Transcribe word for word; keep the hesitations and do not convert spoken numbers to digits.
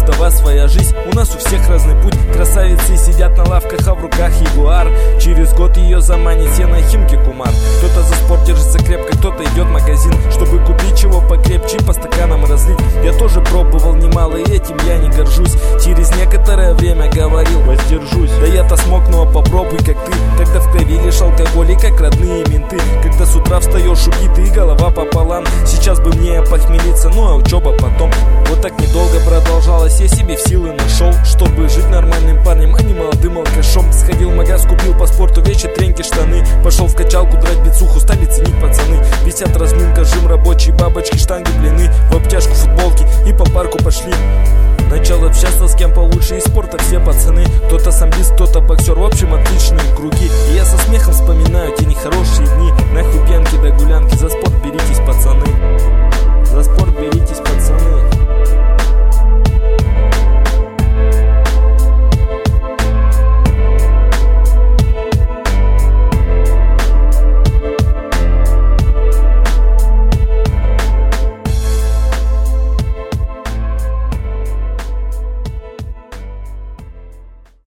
такова своя жизнь. У нас у всех разный путь. Красавицы сидят на лавках, а в руках ягуар. Через год ее заманит сено Химки Кумар. Кто-то за спорт держится крепко, кто-то идет в магазин, чтобы купить чего покрепче и по стаканам разлить. Я тоже пробовал немало, и этим я не горжусь. Через некоторое время говорил: воздержусь. Да я-то смог, но попробуй как ты. Когда в крови лишь алкоголь и как родные менты. Когда с утра встаешь убитый, голова пополам. Сейчас бы мне похмелиться, ну а учеба потом. Вот так недолго продолжалось, я себе в силы нашел, чтобы жить нормальным парнем, а не молодым алкашом. Сходил в магаз, купил по спорту вещи, тренки, штаны. Пошел в качалку драть бицуху, стали ценить пацаны. Висят разминка, жим, рабочие бабочки, штанги, блины. В обтяжку футболки и по парку пошли. Начал общаться с кем получше из спорта все пацаны. Кто-то самбист, кто-то боксер, в общем отличные круги.